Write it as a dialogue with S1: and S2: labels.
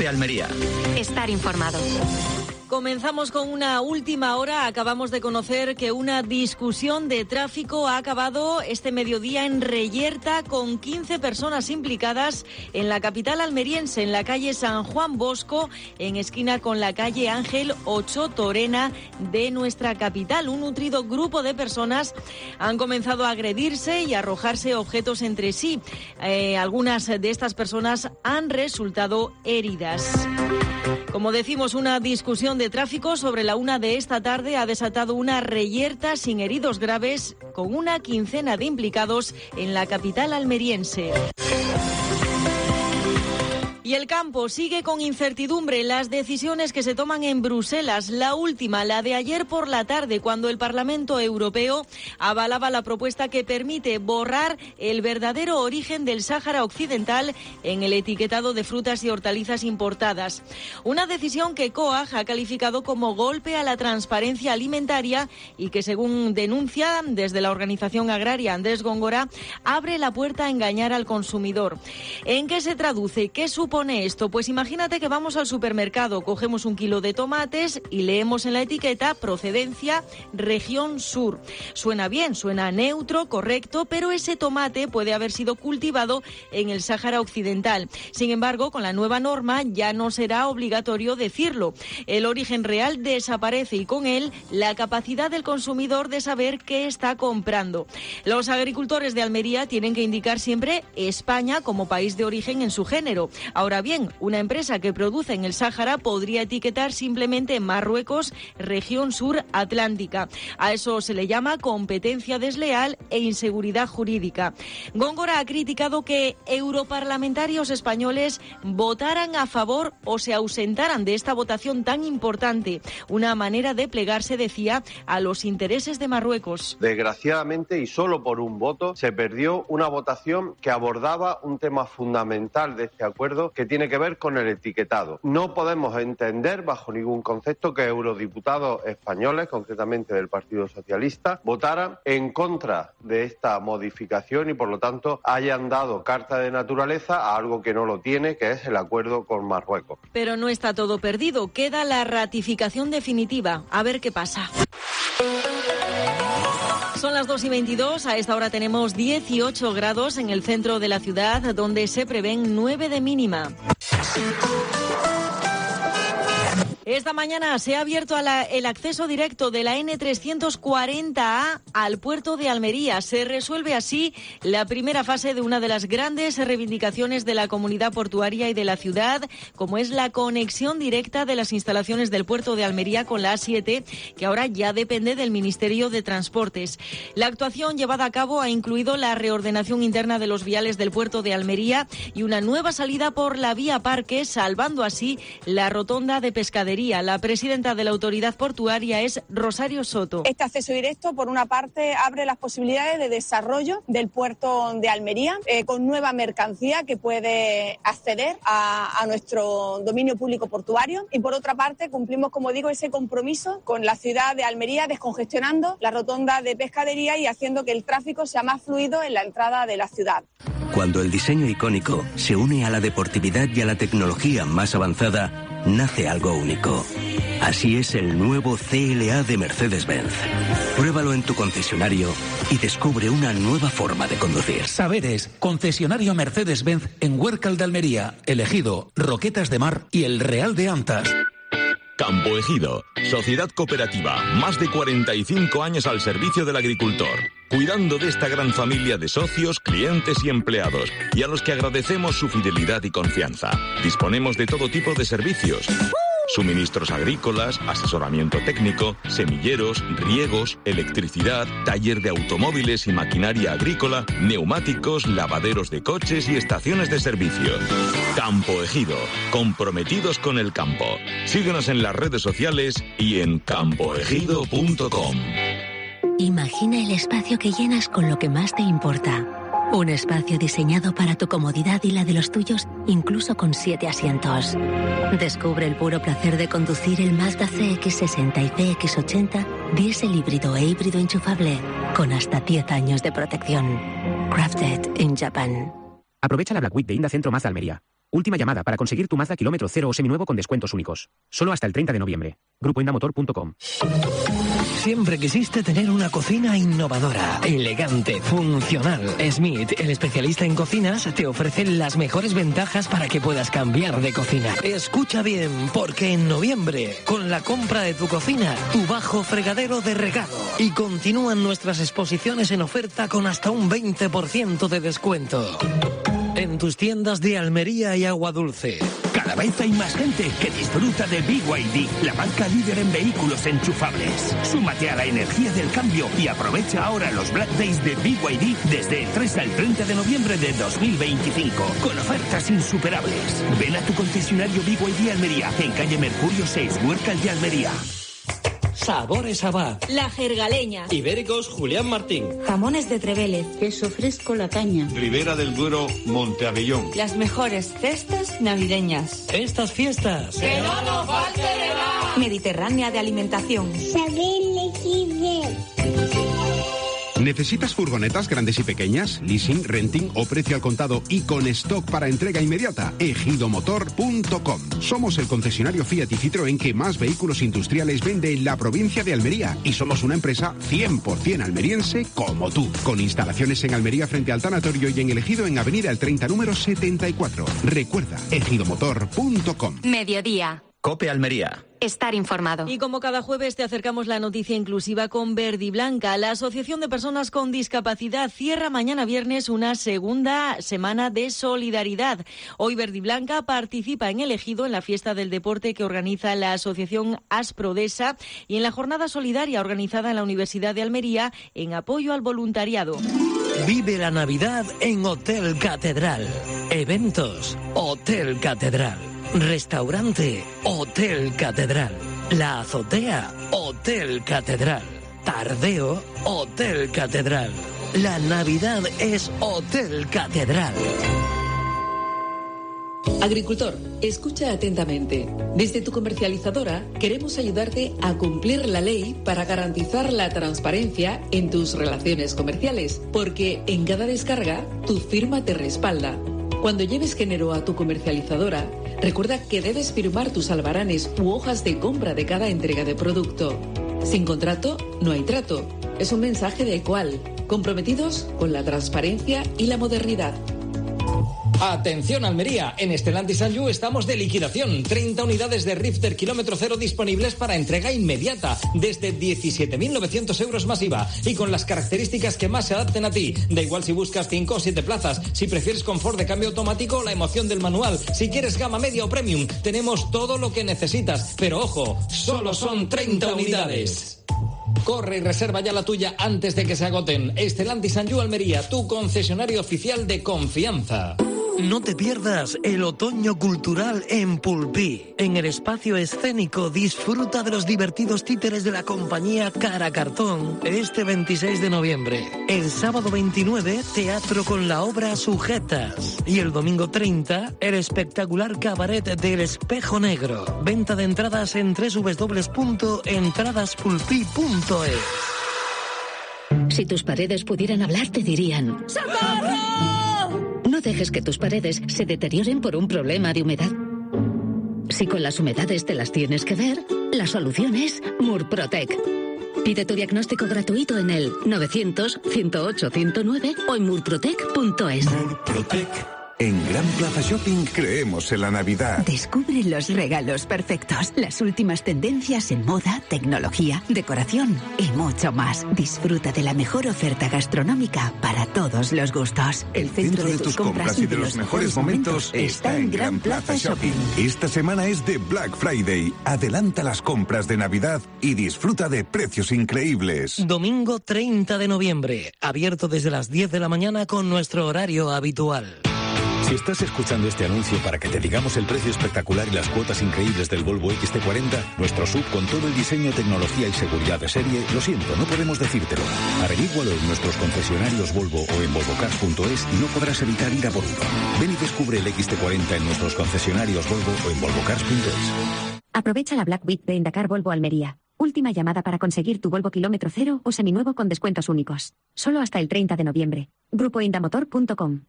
S1: de Almería.
S2: Estar informado.
S3: Comenzamos con una última hora. Acabamos de conocer que una discusión de tráfico ha acabado este mediodía en Reyerta con 15 personas implicadas en la capital almeriense, en la calle San Juan Bosco, en esquina con la calle Ángel Ocho Torena de nuestra capital. Un nutrido grupo de personas han comenzado a agredirse y a arrojarse objetos entre sí. Algunas de estas personas han resultado heridas. Como decimos, una discusión de tráfico sobre la 1 de esta tarde ha desatado una Reyerta sin heridos graves con una quincena de implicados en la capital almeriense. Y el campo sigue con incertidumbre. Las decisiones que se toman en Bruselas, la última, la de ayer por la tarde, cuando el Parlamento Europeo avalaba la propuesta que permite borrar el verdadero origen del Sáhara Occidental en el etiquetado de frutas y hortalizas importadas. Una decisión que COAG ha calificado como golpe a la transparencia alimentaria y que, según denuncia desde la organización agraria Andrés Góngora, abre la puerta a engañar al consumidor. ¿En qué se traduce? ¿Qué supone esto? Pues imagínate que vamos al supermercado, cogemos 1 kilo de tomates y leemos en la etiqueta procedencia región sur. Suena bien, suena neutro, correcto, pero ese tomate puede haber sido cultivado en el Sáhara Occidental. Sin embargo, con la nueva norma ya no será obligatorio decirlo. El origen real desaparece y con él la capacidad del consumidor de saber qué está comprando. Los agricultores de Almería tienen que indicar siempre España como país de origen en su género. Ahora bien, una empresa que produce en el Sáhara podría etiquetar simplemente Marruecos, región sur atlántica. A eso se le llama competencia desleal e inseguridad jurídica. Góngora ha criticado que europarlamentarios españoles votaran a favor o se ausentaran de esta votación tan importante. Una manera de plegarse, decía, a los intereses de Marruecos.
S4: Desgraciadamente, y solo por un voto, se perdió una votación que abordaba un tema fundamental de este acuerdo, que tiene que ver con el etiquetado. No podemos entender bajo ningún concepto que eurodiputados españoles, concretamente del Partido Socialista, votaran en contra de esta modificación y por lo tanto hayan dado carta de naturaleza a algo que no lo tiene, que es el acuerdo con Marruecos.
S3: Pero no está todo perdido, queda la ratificación definitiva. A ver qué pasa. Son las 2:22, a esta hora tenemos 18 grados en el centro de la ciudad, donde se prevén 9 de mínima. Esta mañana se ha abierto el acceso directo de la N340A al puerto de Almería. Se resuelve así la primera fase de una de las grandes reivindicaciones de la comunidad portuaria y de la ciudad, como es la conexión directa de las instalaciones del puerto de Almería con la A7, que ahora ya depende del Ministerio de Transportes. La actuación llevada a cabo ha incluido la reordenación interna de los viales del puerto de Almería y una nueva salida por la vía Parque, salvando así la rotonda de Pescadería. La presidenta de la autoridad portuaria es Rosario Soto.
S5: Este acceso directo, por una parte, abre las posibilidades de desarrollo del puerto de Almería con nueva mercancía que puede acceder a nuestro dominio público portuario y, por otra parte, cumplimos, como digo, ese compromiso con la ciudad de Almería, descongestionando la rotonda de Pescadería y haciendo que el tráfico sea más fluido en la entrada de la ciudad.
S6: Cuando el diseño icónico se une a la deportividad y a la tecnología más avanzada, nace algo único. Así es el nuevo CLA de Mercedes-Benz. Pruébalo en tu concesionario y descubre una nueva forma de conducir.
S7: Saberes, concesionario Mercedes-Benz en Huércal de Almería, El Ejido, Roquetas de Mar y El Real de Antas.
S8: Campo Ejido, sociedad cooperativa, más de 45 años al servicio del agricultor, cuidando de esta gran familia de socios, clientes y empleados, y a los que agradecemos su fidelidad y confianza. Disponemos de todo tipo de servicios. Suministros agrícolas, asesoramiento técnico, semilleros, riegos, electricidad, taller de automóviles y maquinaria agrícola, neumáticos, lavaderos de coches y estaciones de servicio. Campo Ejido, comprometidos con el campo. Síguenos en las redes sociales y en campoejido.com.
S9: Imagina el espacio que llenas con lo que más te importa. Un espacio diseñado para tu comodidad y la de los tuyos, incluso con 7 asientos. Descubre el puro placer de conducir el Mazda CX-60 y CX-80, diésel híbrido e híbrido enchufable, con hasta 10 años de protección. Crafted in Japan.
S10: Aprovecha la Black Week de Indra Centro Mazda Almería.
S1: Última llamada para conseguir tu Mazda kilómetro cero o seminuevo con descuentos únicos. Solo hasta el 30 de noviembre. GrupoIndamotor.com.
S2: Siempre quisiste tener una cocina innovadora, elegante, funcional. Smith, el especialista en cocinas, te ofrece las mejores ventajas para que puedas cambiar de cocina. Escucha bien, porque en noviembre, con la compra de tu cocina, tu bajo fregadero de regalo. Y continúan nuestras exposiciones en oferta con hasta un 20% de descuento. En tus tiendas de Almería y Agua Dulce.
S6: Cada vez hay más gente que disfruta de BYD, la marca líder en vehículos enchufables. Súmate a la energía del cambio y aprovecha ahora los Black Days de BYD desde el 3 al 30 de noviembre de 2025, con ofertas insuperables. Ven a tu concesionario BYD Almería, en calle Mercurio 6, Huércal de Almería.
S2: Sabores Abad.
S3: La Jergaleña.
S2: Ibéricos Julián Martín.
S10: Jamones de Trevélez. Queso fresco La Caña.
S11: Ribera del Duero Monteabellón.
S10: Las mejores cestas navideñas.
S2: Estas fiestas.
S10: ¡Que no nos falte de nada! Mediterránea de alimentación.
S12: Saber elegir bien.
S13: ¿Necesitas furgonetas grandes y pequeñas, leasing, renting o precio al contado y con stock para entrega inmediata? Ejidomotor.com. Somos el concesionario Fiat y Citroën que más vehículos industriales vende en la provincia de Almería y somos una empresa 100% almeriense como tú. Con instalaciones en Almería frente al tanatorio y en El Ejido en Avenida El 30 número 74. Recuerda, ejidomotor.com.
S14: Mediodía.
S15: COPE Almería.
S14: Estar informado.
S3: Y como cada jueves te acercamos la noticia inclusiva con Verdiblanca. La Asociación de Personas con Discapacidad cierra mañana viernes una segunda semana de solidaridad. Hoy Verdiblanca participa en El Ejido en la fiesta del deporte que organiza la Asociación Asprodesa y en la jornada solidaria organizada en la Universidad de Almería en apoyo al voluntariado.
S2: Vive la Navidad en Hotel Catedral. Eventos, Hotel Catedral. Restaurante, Hotel Catedral. La azotea, Hotel Catedral. Tardeo, Hotel Catedral. La Navidad es Hotel Catedral.
S16: Agricultor, escucha atentamente. Desde tu comercializadora queremos ayudarte a cumplir la ley para garantizar la transparencia en tus relaciones comerciales, porque en cada descarga tu firma te respalda. Cuando lleves género a tu comercializadora, recuerda que debes firmar tus albaranes u hojas de compra de cada entrega de producto. Sin contrato, no hay trato. Es un mensaje de Equal, comprometidos con la transparencia y la modernidad.
S2: Atención Almería, en Stellantis Sanju estamos de liquidación. 30 unidades de Rifter kilómetro cero disponibles para entrega inmediata, desde 17.900 euros más IVA y con las características que más se adapten a ti. Da igual si buscas 5 o 7 plazas, si prefieres confort de cambio automático o la emoción del manual, si quieres gama media o premium, tenemos todo lo que necesitas. Pero ojo, solo son 30 unidades. Corre y reserva ya la tuya antes de que se agoten. Stellantis Sanju Almería, tu concesionario oficial de confianza. No te pierdas el otoño cultural en Pulpí. En el espacio escénico disfruta de los divertidos títeres de la compañía Cara Cartón este 26 de noviembre. El sábado 29, teatro con la obra Sujetas. Y el domingo 30, el espectacular cabaret del Espejo Negro. Venta de entradas en www.entradaspulpí.es.
S9: Si tus paredes pudieran hablar, te dirían: ¡socorro! No dejes que tus paredes se deterioren por un problema de humedad. Si con las humedades te las tienes que ver, la solución es Murprotec. Pide tu diagnóstico gratuito en el 900-108-109 o en murprotec.es.
S17: Murprotec. En Gran Plaza Shopping creemos en la Navidad.
S18: Descubre los regalos perfectos, las últimas tendencias en moda, tecnología, decoración y mucho más. Disfruta de la mejor oferta gastronómica para todos los gustos.
S17: El centro de tus compras y de los mejores momentos está en Gran Plaza Shopping. Esta semana es de Black Friday. Adelanta las compras de Navidad y disfruta de precios increíbles.
S2: Domingo 30 de noviembre, abierto desde las 10 de la mañana con nuestro horario habitual.
S19: Si estás escuchando este anuncio para que te digamos el precio espectacular y las cuotas increíbles del Volvo XC40, nuestro SUV con todo el diseño, tecnología y seguridad de serie, lo siento, no podemos decírtelo. Averígualo en nuestros concesionarios Volvo o en volvocars.es y no podrás evitar ir a por uno. Ven y descubre el XT40 en nuestros concesionarios Volvo o en volvocars.es.
S20: Aprovecha la Black Week de Endacar Volvo Almería. Última llamada para conseguir tu Volvo kilómetro cero o seminuevo con descuentos únicos. Solo hasta el 30 de noviembre. GrupoIndamotor.com.